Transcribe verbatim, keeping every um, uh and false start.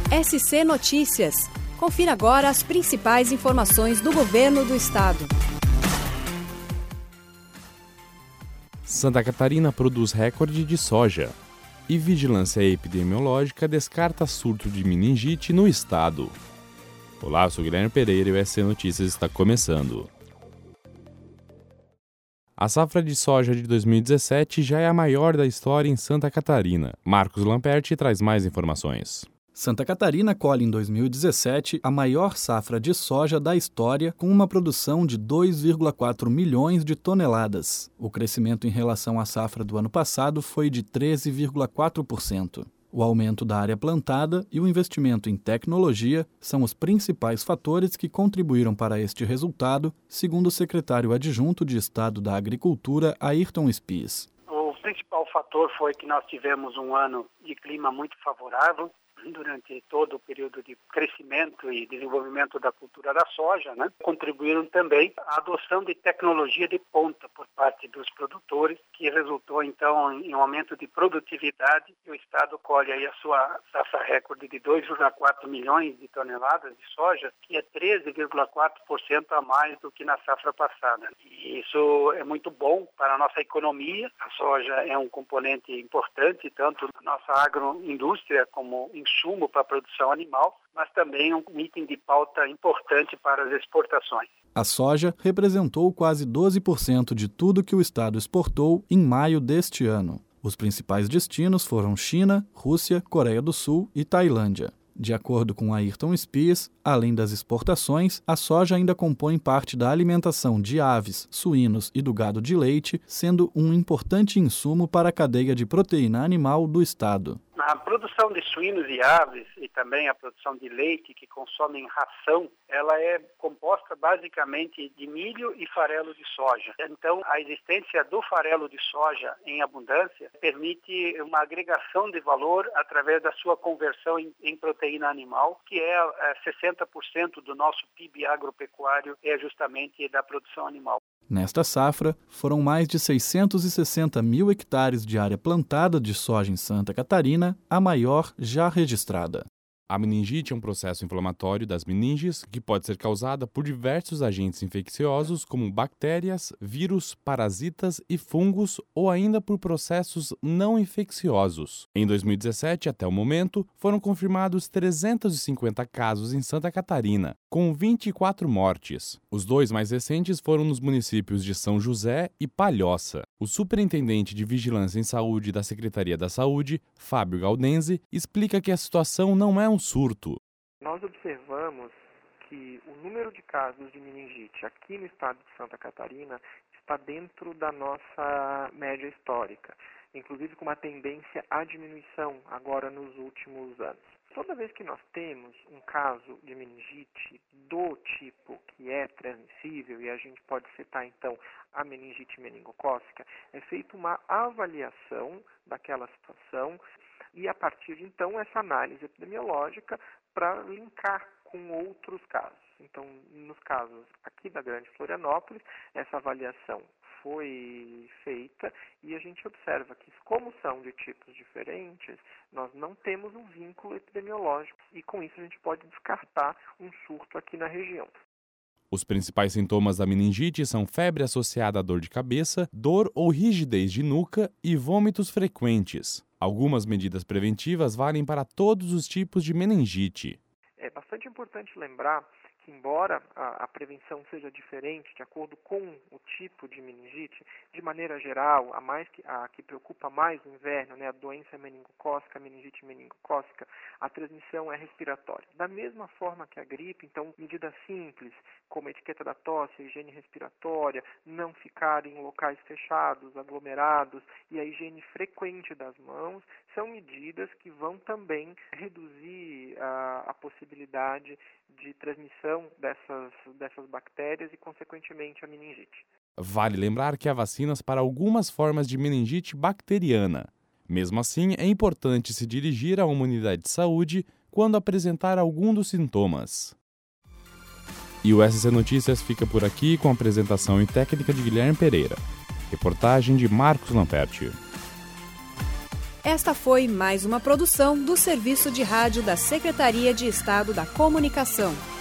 S C Notícias. Confira agora as principais informações do governo do estado. Santa Catarina produz recorde de soja. E Vigilância Epidemiológica descarta surto de meningite no estado. Olá, eu sou Guilherme Pereira e o S C Notícias está começando. A safra de soja de dois mil e dezessete já é a maior da história em Santa Catarina. Marcos Lamperti traz mais informações. Santa Catarina colhe em dois mil e dezessete a maior safra de soja da história, com uma produção de dois vírgula quatro milhões de toneladas. O crescimento em relação à safra do ano passado foi de treze vírgula quatro por cento. O aumento da área plantada e o investimento em tecnologia são os principais fatores que contribuíram para este resultado, segundo o secretário adjunto de Estado da Agricultura, Ayrton Spies. O principal fator foi que nós tivemos um ano de clima muito favorável durante todo o período de crescimento e desenvolvimento da cultura da soja, né? Contribuíram também a adoção de tecnologia de ponta por parte dos produtores, que resultou então em um aumento de produtividade, e o estado colhe aí a sua safra recorde de dois vírgula quatro milhões de toneladas de soja, que é treze vírgula quatro por cento a mais do que na safra passada. E isso é muito bom para a nossa economia. A soja é um componente importante, tanto na nossa agroindústria como em insumo para a produção animal, mas também um item de pauta importante para as exportações. A soja representou quase doze por cento de tudo que o estado exportou em maio deste ano. Os principais destinos foram China, Rússia, Coreia do Sul e Tailândia. De acordo com Ayrton Spies, além das exportações, a soja ainda compõe parte da alimentação de aves, suínos e do gado de leite, sendo um importante insumo para a cadeia de proteína animal do estado. A produção de suínos e aves e também a produção de leite que consomem ração, ela é composta basicamente de milho e farelo de soja. Então, a existência do farelo de soja em abundância permite uma agregação de valor através da sua conversão em, em proteína animal, que é, é sessenta por cento do nosso P I B agropecuário é justamente da produção animal. Nesta safra, foram mais de seiscentos e sessenta mil hectares de área plantada de soja em Santa Catarina, a maior já registrada. A meningite é um processo inflamatório das meninges que pode ser causada por diversos agentes infecciosos como bactérias, vírus, parasitas e fungos ou ainda por processos não infecciosos. Em dois mil e dezessete, até o momento, foram confirmados trezentos e cinquenta casos em Santa Catarina, com vinte e quatro mortes. Os dois mais recentes foram nos municípios de São José e Palhoça. O superintendente de Vigilância em Saúde da Secretaria da Saúde, Fábio Gaudenzi, explica que a situação não é um surto. Nós observamos que o número de casos de meningite aqui no estado de Santa Catarina está dentro da nossa média histórica, inclusive com uma tendência à diminuição agora nos últimos anos. Toda vez que nós temos um caso de meningite do tipo que é transmissível, e a gente pode citar então a meningite meningocócica, é feita uma avaliação daquela situação e a partir de então essa análise epidemiológica para linkar com outros casos. Então, nos casos aqui da Grande Florianópolis, essa avaliação foi feita e a gente observa que, como são de tipos diferentes, nós não temos um vínculo epidemiológico e, com isso, a gente pode descartar um surto aqui na região. Os principais sintomas da meningite são febre associada à dor de cabeça, dor ou rigidez de nuca e vômitos frequentes. Algumas medidas preventivas valem para todos os tipos de meningite. É bastante importante lembrar que, embora a, a prevenção seja diferente de acordo com o tipo de meningite, de maneira geral, a, mais que, a que preocupa mais o inverno, né, a doença meningocócica, a meningite meningocócica, a transmissão é respiratória. Da mesma forma que a gripe, então, medidas simples, como a etiqueta da tosse, a higiene respiratória, não ficar em locais fechados, aglomerados e a higiene frequente das mãos, são medidas que vão também reduzir a, a possibilidade de transmissão dessas, dessas bactérias e, consequentemente, a meningite. Vale lembrar que há vacinas para algumas formas de meningite bacteriana. Mesmo assim, é importante se dirigir a uma unidade de saúde quando apresentar algum dos sintomas. E o S C Notícias fica por aqui com a apresentação e técnica de Guilherme Pereira. Reportagem de Marcos Lamperti. Esta foi mais uma produção do Serviço de Rádio da Secretaria de Estado da Comunicação.